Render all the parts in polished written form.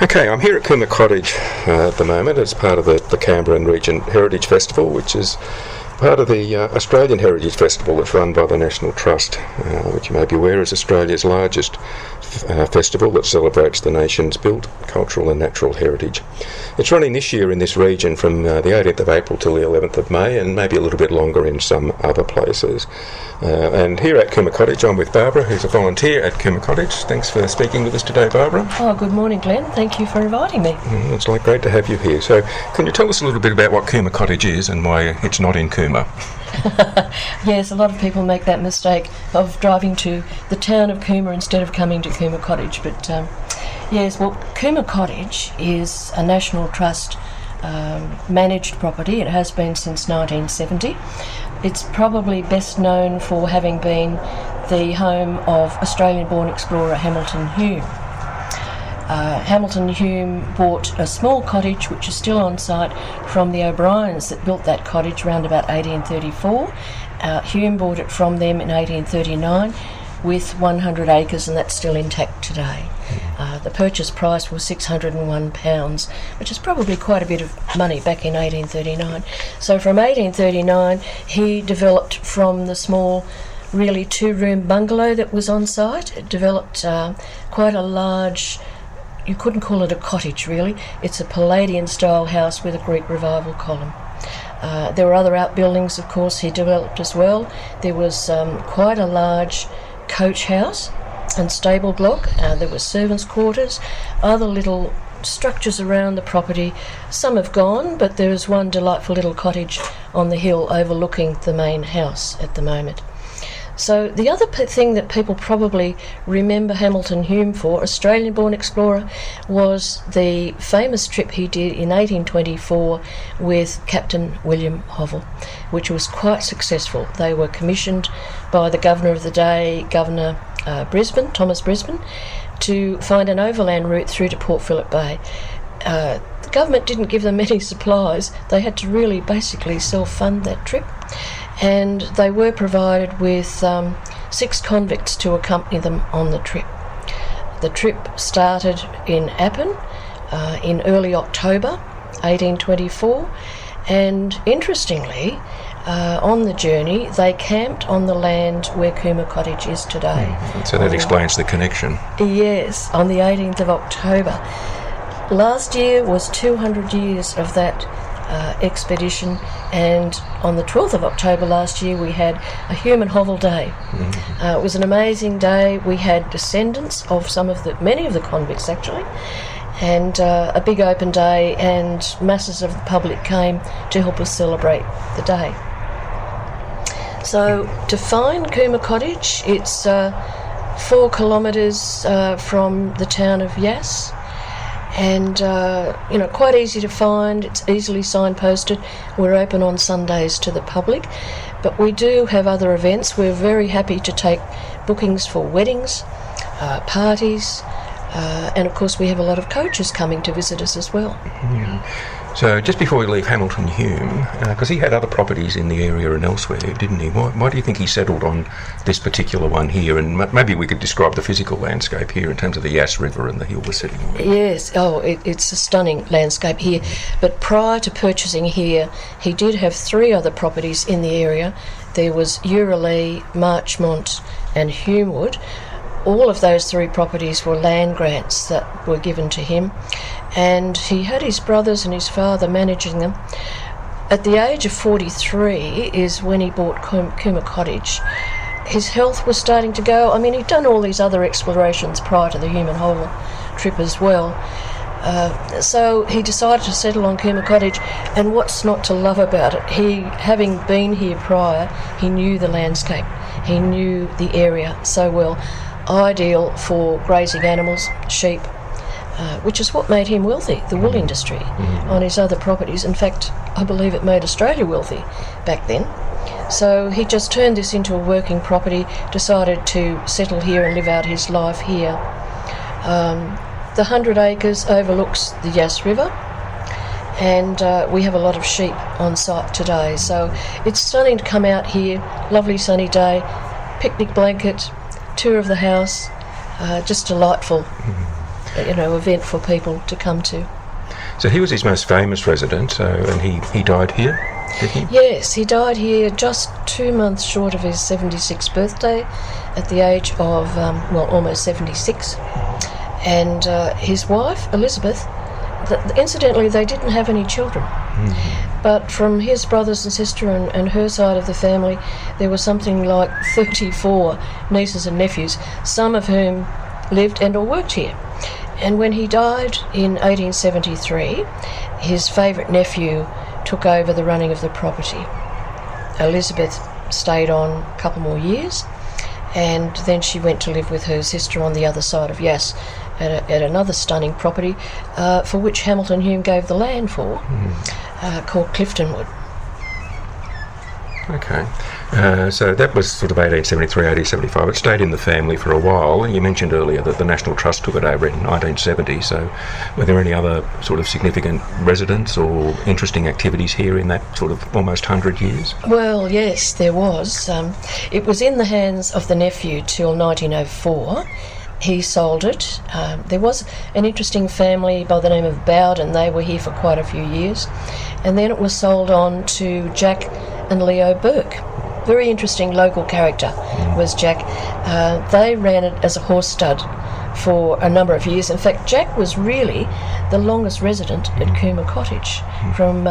Okay, I'm here at Cooma Cottage at the moment as part of the Canberra and Region Heritage Festival, which is part of the Australian Heritage Festival that's run by the National Trust, which you may be aware is Australia's largest festival that celebrates the nation's built, cultural and natural heritage. It's running this year in this region from the 18th of April till the 11th of May, and maybe a little bit longer in some other places. And here at Cooma Cottage, I'm with Barbara, who's a volunteer at Cooma Cottage. Thanks for speaking with us today, Barbara. Oh, good morning, Glenn. Thank you for inviting me. It's great to have you here. So, can you tell us a little bit about what Cooma Cottage is and why it's not in Cooma? Yes, a lot of people make that mistake of driving to the town of Cooma instead of coming to Cooma Cottage. But yes, well, Cooma Cottage is a National Trust managed property. It has been since 1970. It's probably best known for having been the home of Australian-born explorer Hamilton Hume. Hamilton Hume bought a small cottage which is still on site from the O'Briens that built that cottage around about 1834. Hume bought it from them in 1839 with 100 acres, and that's still intact today. The purchase price was £601, which is probably quite a bit of money back in 1839. So from 1839 he developed from the small really two-room bungalow that was on site. It developed quite a large, you couldn't call it a cottage really, it's a Palladian style house with a Greek revival column. There were other outbuildings of course he developed as well. There was quite a large coach house and stable block. There were servants' quarters, other little structures around the property. Some have gone, but there is one delightful little cottage on the hill overlooking the main house at the moment. So the other thing that people probably remember Hamilton Hume for, Australian-born explorer, was the famous trip he did in 1824 with Captain William Hovell, which was quite successful. They were commissioned by the governor of the day, Governor Brisbane, Thomas Brisbane, to find an overland route through to Port Phillip Bay. The government didn't give them any supplies. They had to really basically self-fund that trip. And they were provided with 6 convicts to accompany them on the trip. The trip started in Appin in early October 1824, and interestingly, on the journey they camped on the land where Cooma Cottage is today. So that explains the connection. Yes, on the 18th of October. Last year was 200 years of that expedition, and on the 12th of October last year we had a Hume and Hovell Day. It was an amazing day. We had descendants of many of the convicts actually, and a big open day, and masses of the public came to help us celebrate the day. So to find Cooma Cottage, it's 4 kilometres from the town of Yass, and quite easy to find. It's easily signposted. We're open on Sundays to the public, but we do have other events. We're very happy to take bookings for weddings, parties, and of course we have a lot of coaches coming to visit us as well. So just before we leave Hamilton Hume, because he had other properties in the area and elsewhere, didn't he? Why do you think he settled on this particular one here? And maybe we could describe the physical landscape here in terms of the Yass River and the hill we're sitting on. Yes, it's a stunning landscape here. But prior to purchasing here, he did have 3 other properties in the area. There was Euralee, Marchmont and Humewood. All of those 3 properties were land grants that were given to him, and he had his brothers and his father managing them. At the age of 43 is when he bought Cooma Cottage. His health was starting to go. I mean, he'd done all these other explorations prior to the Hume and Hovell trip as well. So he decided to settle on Cooma Cottage, and what's not to love about it? He, having been here prior, he knew the landscape, he knew the area so well. Ideal for grazing animals, sheep, which is what made him wealthy, the wool industry, on his other properties. In fact, I believe it made Australia wealthy back then. So he just turned this into a working property, decided to settle here and live out his life here. The 100 acres overlooks the Yass River, and we have a lot of sheep on site today. So it's stunning to come out here, lovely sunny day, picnic blanket, tour of the house, just delightful. event for people to come to. So he was his most famous resident, and he died here, did he? Yes, he died here just 2 months short of his 76th birthday, at the age of, almost 76. And his wife, Elizabeth, incidentally, they didn't have any children. But from his brothers and sister and her side of the family, there was something like 34 nieces and nephews, some of whom lived and or worked here. And when he died in 1873, his favourite nephew took over the running of the property. Elizabeth stayed on a couple more years, and then she went to live with her sister on the other side of Yass at another stunning property for which Hamilton Hume gave the land for, called Cliftonwood. Okay. So that was sort of 1873, 1875. It stayed in the family for a while. You mentioned earlier that the National Trust took it over in 1970. So were there any other sort of significant residents or interesting activities here in that sort of almost 100 years? Well, yes, there was. It was in the hands of the nephew till 1904. He sold it. There was an interesting family by the name of Bowden. They were here for quite a few years. And then it was sold on to Jack and Leo Burke. Very interesting local character was Jack. They ran it as a horse stud for a number of years. In fact, Jack was really the longest resident at Cooma Cottage from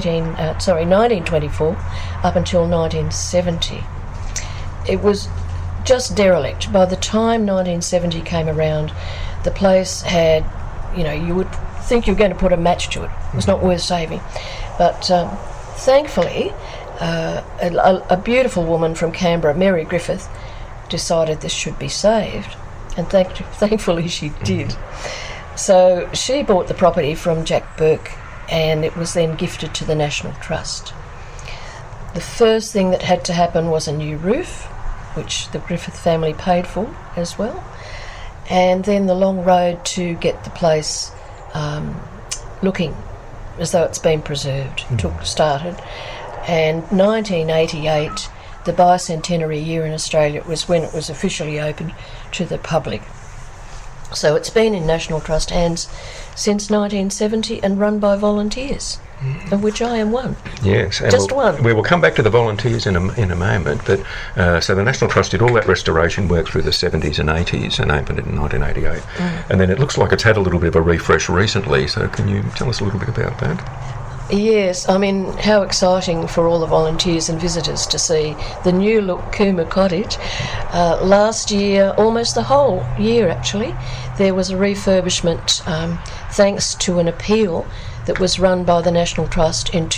1924 up until 1970. It was just derelict. By the time 1970 came around, the place had, you would think you were going to put a match to it. It was not worth saving. But thankfully, a beautiful woman from Canberra, Mary Griffith, decided this should be saved. And thankfully she did. So she bought the property from Jack Burke, and it was then gifted to the National Trust. The first thing that had to happen was a new roof, which the Griffith family paid for as well, and then the long road to get the place looking as though it's been preserved started. And 1988, the bicentenary year in Australia, was when it was officially opened to the public. So it's been in National Trust hands since 1970 and run by volunteers, of which I am one. Yes. Just one. We will come back to the volunteers in a moment, but so the National Trust did all that restoration work through the 70s and 80s and opened it in 1988. And then it looks like it's had a little bit of a refresh recently, so can you tell us a little bit about that? Yes, I mean, how exciting for all the volunteers and visitors to see the new look Cooma Cottage. Last year, almost the whole year actually, there was a refurbishment thanks to an appeal that was run by the National Trust in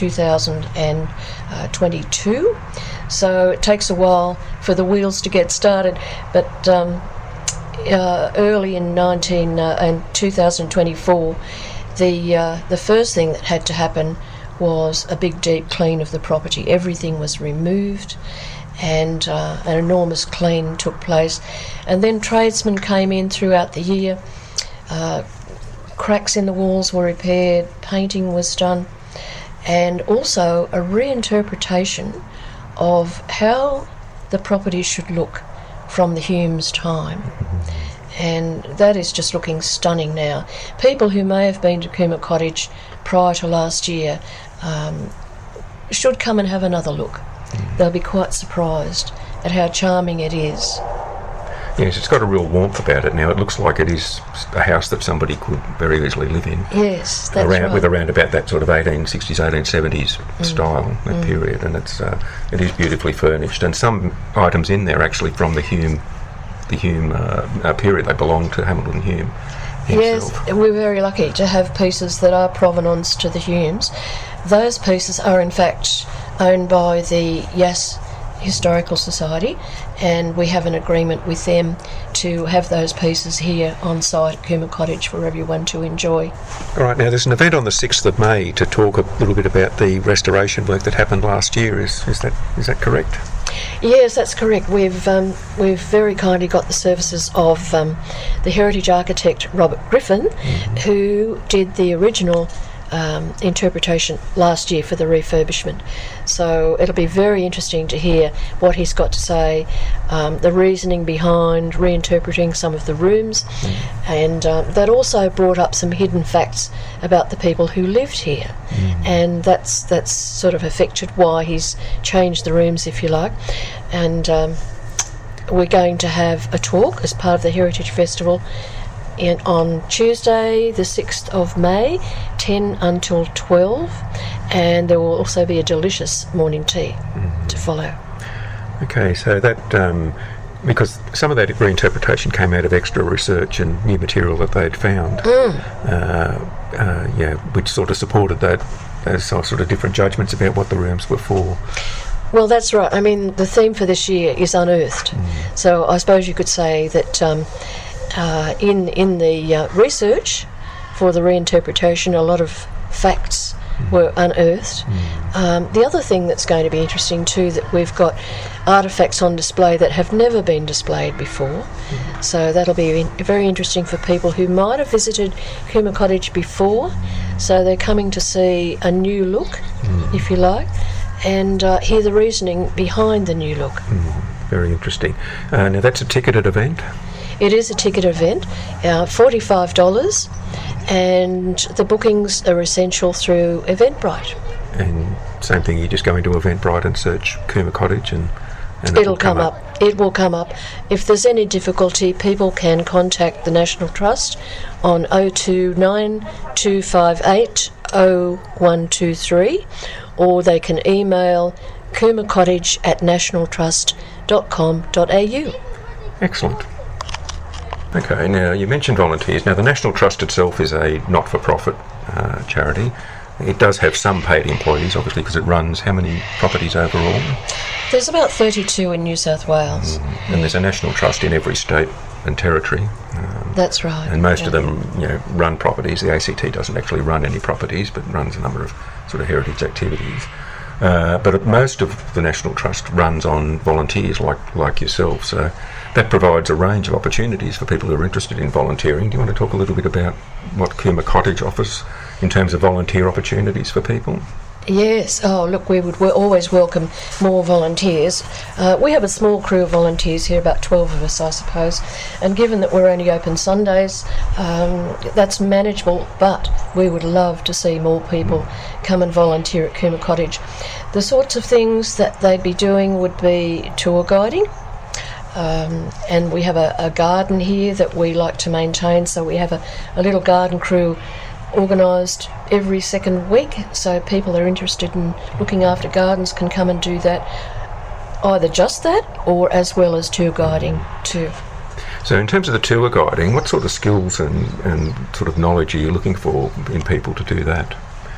2022. So it takes a while for the wheels to get started, but early in 2024, the first thing that had to happen was a big deep clean of the property. Everything was removed and an enormous clean took place. And then tradesmen came in throughout the year. Cracks in the walls were repaired, painting was done, and also a reinterpretation of how the property should look from the Humes' time. And that is just looking stunning now. People who may have been to Cooma Cottage prior to last year should come and have another look. They'll be quite surprised at how charming it is. Yes, it's got a real warmth about it now. It looks like it is a house that somebody could very easily live in. Yes, that's right. With around about that sort of 1860s, 1870s style, that period. And it is beautifully furnished. And some items in there actually from the Hume period. They belong to Hamilton Hume himself. Yes, we're very lucky to have pieces that are provenance to the Humes. Those pieces are in fact owned by the Yass Historical Society, and we have an agreement with them to have those pieces here on site at Cooma Cottage for everyone to enjoy. All right, now there's an event on the 6th of May to talk a little bit about the restoration work that happened last year. Is that correct? Yes, that's correct. We've very kindly got the services of the heritage architect Robert Griffin, who did the original interpretation last year for the refurbishment. So it'll be very interesting to hear what he's got to say, the reasoning behind reinterpreting some of the rooms, and that also brought up some hidden facts about the people who lived here, and that's sort of affected why he's changed the rooms, if you like. And we're going to have a talk as part of the Heritage Festival on Tuesday the 6th of May, 10 until 12, and there will also be a delicious morning tea to follow. Okay, so that, because some of that reinterpretation came out of extra research and new material that they'd found, which sort of supported those sort of different judgments about what the rooms were for. Well, that's right. I mean, the theme for this year is unearthed. So I suppose you could say that in the research for the reinterpretation, a lot of facts were unearthed. The other thing that's going to be interesting too, that we've got artefacts on display that have never been displayed before. So that'll be very interesting for people who might have visited Cooma Cottage before. So they're coming to see a new look, if you like, and hear the reasoning behind the new look. Very interesting. Now that's a ticketed event? It is a ticket event, $45, and the bookings are essential through Eventbrite. And same thing, you just go into Eventbrite and search Cooma Cottage and it'll come up. It will come up. If there's any difficulty, people can contact the National Trust on 029 258 0123, or they can email coomacottage@nationaltrust.com.au. Excellent. Okay, now you mentioned volunteers. Now the National Trust itself is a not-for-profit charity. It does have some paid employees, obviously, because it runs how many properties overall? There's about 32 in New South Wales. And there's a National Trust in every state and territory. That's right. And most of them, run properties. The ACT doesn't actually run any properties, but runs a number of sort of heritage activities. But most of the National Trust runs on volunteers like yourself, so that provides a range of opportunities for people who are interested in volunteering. Do you want to talk a little bit about what Cooma Cottage offers in terms of volunteer opportunities for people? Yes. Oh, look, we would always welcome more volunteers. We have a small crew of volunteers here, about 12 of us, I suppose. And given that we're only open Sundays, that's manageable, but we would love to see more people come and volunteer at Cooma Cottage. The sorts of things that they'd be doing would be tour guiding. And we have a garden here that we like to maintain, so we have a little garden crew organised every second week, so people that are interested in looking after gardens can come and do that, either just that or as well as tour guiding too. So in terms of the tour guiding, what sort of skills and sort of knowledge are you looking for in people to do that?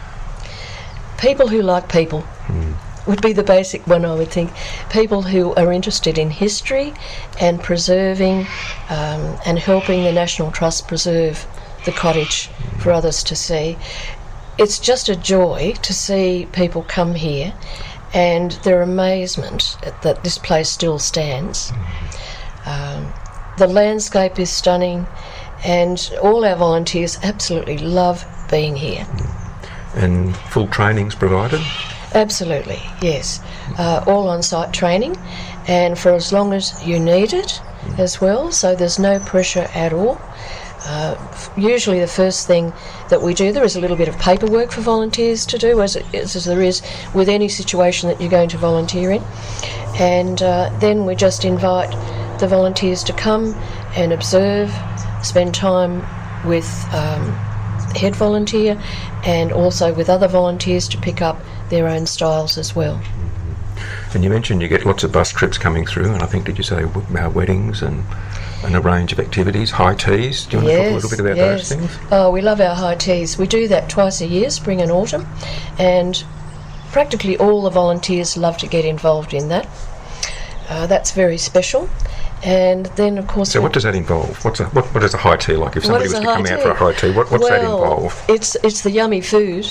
People who like people would be the basic one, I would think. People who are interested in history and preserving and helping the National Trust preserve the cottage for others to see. It's just a joy to see people come here and their amazement that this place still stands. The landscape is stunning, and all our volunteers absolutely love being here. And full training's provided? Absolutely, yes. All on-site training, and for as long as you need it as well, so there's no pressure at all. Usually the first thing that we do, there is a little bit of paperwork for volunteers to do, as there is with any situation that you're going to volunteer in, and then we just invite the volunteers to come and observe, spend time with head volunteer and also with other volunteers to pick up their own styles as well. And you mentioned you get lots of bus trips coming through, and I think, did you say weddings and a range of activities, high teas? Do you want to talk a little bit about those things? Oh, we love our high teas. We do that twice a year, spring and autumn, and practically all the volunteers love to get involved in that. That's very special. And then, of course... So what does that involve? What is a high tea like? If somebody was to come out for a high tea, what's that involve? It's the yummy food.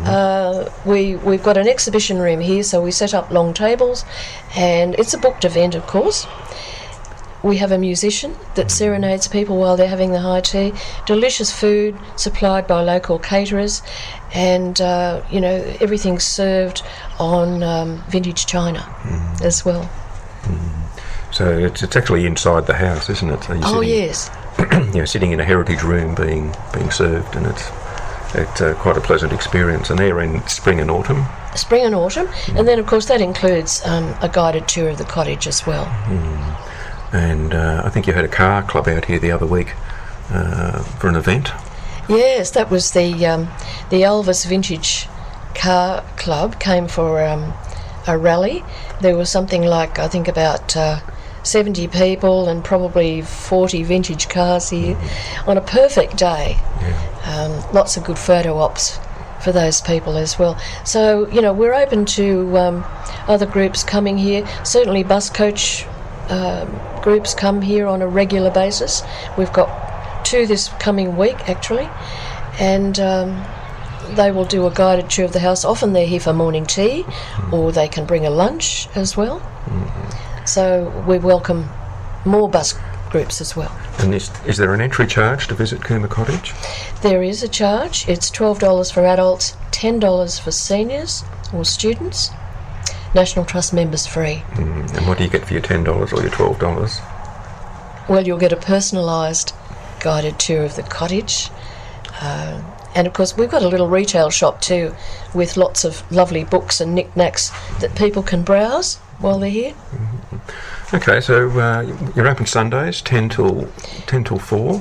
We've got an exhibition room here, so we set up long tables, and it's a booked event, of course. We have a musician that serenades people while they're having the high tea. Delicious food supplied by local caterers, and everything's served on vintage china as well. So it's actually inside the house, isn't it? So Yes. Sitting in a heritage room being served, and it's quite a pleasant experience. And they're in spring and autumn. Spring and autumn, and then of course that includes a guided tour of the cottage as well. And I think you had a car club out here the other week for an event. Yes, that was the Elvis Vintage Car Club came for a rally. There was something like, I think, about 70 people and probably 40 vintage cars here on a perfect day. Lots of good photo ops for those people as well. So, we're open to other groups coming here. Certainly bus coach groups come here on a regular basis. We've got 2 this coming week, actually, and they will do a guided tour of the house. Often they're here for morning tea, or they can bring a lunch as well. So we welcome more bus groups as well. And is there an entry charge to visit Cooma Cottage? There is a charge. It's $12 for adults, $10 for seniors or students. National Trust members free. And what do you get for your $10 or your $12? Well, you'll get a personalised guided tour of the cottage. And of course, we've got a little retail shop too, with lots of lovely books and knickknacks that people can browse while they're here. Okay, so you're open Sundays, 10 till 4?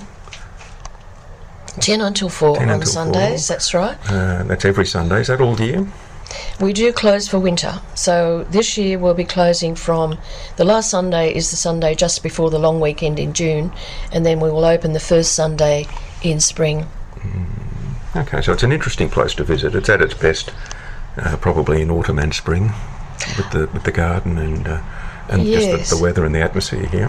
10 until 4 10 on until Sundays, 4. that's right. That's every Sunday. Is that all year? We do close for winter. So this year we'll be closing from... The last Sunday is the Sunday just before the long weekend in June, and then we will open the first Sunday in spring. Okay, so it's an interesting place to visit. It's at its best probably in autumn and spring with the garden and Yes. just the weather and the atmosphere here.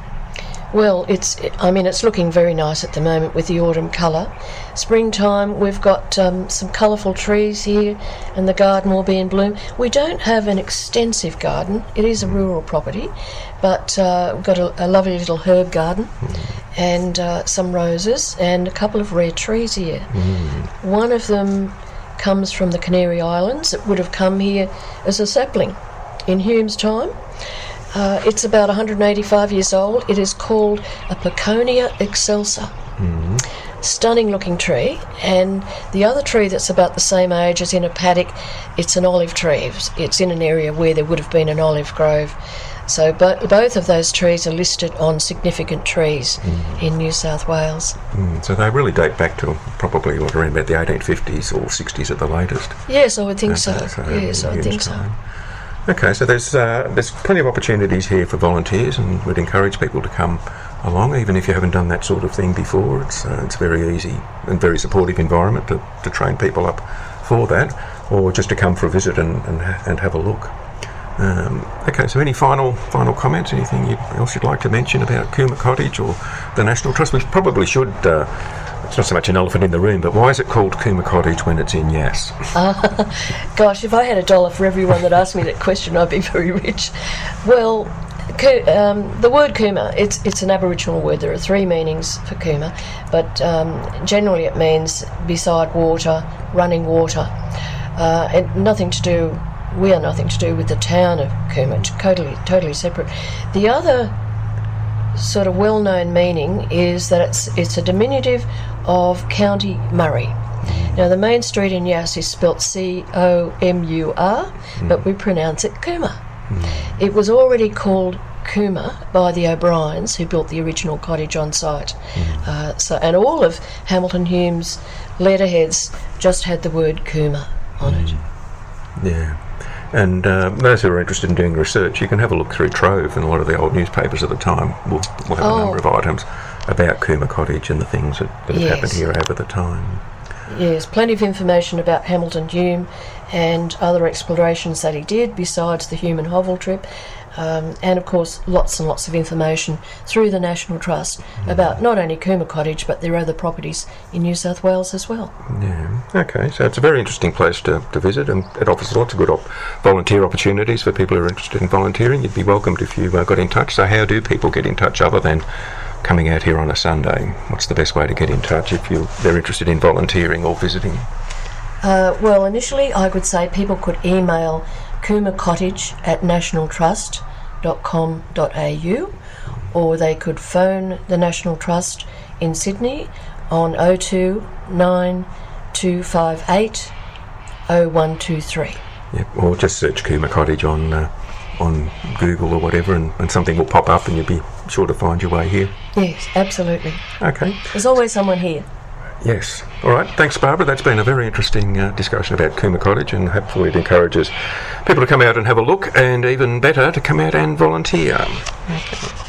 Well, it's looking very nice at the moment with the autumn colour. Springtime, we've got some colourful trees here, and the garden will be in bloom. We don't have an extensive garden. It is a rural property, but we've got a lovely little herb garden and some roses and a couple of rare trees here. One of them comes from the Canary Islands. It would have come here as a sapling in Hume's time. It's about 185 years old. It is called a Peconia excelsa. Stunning looking tree. And the other tree that's about the same age is in a paddock. It's an olive tree. It's in an area where there would have been an olive grove. So both of those trees are listed on significant trees in New South Wales. So they really date back to probably around about the 1850s or 60s at the latest. Yes, I would think so. Yes, I would think so. Okay, so there's plenty of opportunities here for volunteers, and we'd encourage people to come along, even if you haven't done that sort of thing before. It's very easy and very supportive environment to train people up for that, or just to come for a visit and have a look. Okay, so any final comments? Anything else you'd like to mention about Cooma Cottage or the National Trust? We probably should. It's not so much an elephant in the room, but why is it called Cooma Cottage when it's in Yass? Gosh, if I had $1 for everyone that asked me that question, I'd be very rich. Well, the word Cooma, it's an Aboriginal word. There are 3 meanings for Cooma, but generally it means beside water, running water, and we are nothing to do with the town of Cooma, totally separate. The other sort of well-known meaning is that it's a diminutive of County Murray. Now the main street in Yass is spelt C-O-M-U-R, but we pronounce it Cooma. It was already called Cooma by the O'Briens, who built the original cottage on site. And all of Hamilton Hume's letterheads just had the word Cooma on it. Yeah. And those who are interested in doing research, you can have a look through Trove, and a lot of the old newspapers at the time will have a number of items about Cooma Cottage and the things that have happened here over the time. Yes, plenty of information about Hamilton Hume and other explorations that he did besides the Hume and Hovell trip. and of course lots and lots of information through the National Trust about not only Cooma Cottage but their other properties in New South Wales as well. Yeah, okay, so it's a very interesting place to visit, and it offers lots of good volunteer opportunities for people who are interested in volunteering. You'd be welcomed if you got in touch. So how do people get in touch other than coming out here on a Sunday? What's the best way to get in touch if they're interested in volunteering or visiting? Well, initially I would say people could email coomercottage@nationaltrust.com.au, or they could phone the National Trust in Sydney on 02 9258 0123. Yep, or just search Cooma Cottage on Google or whatever, and something will pop up and you'll be sure to find your way here. Yes, absolutely. Okay. There's always someone here. Yes. All right. Thanks, Barbara. That's been a very interesting discussion about Cooma Cottage, and hopefully it encourages people to come out and have a look, and even better, to come out and volunteer. Okay.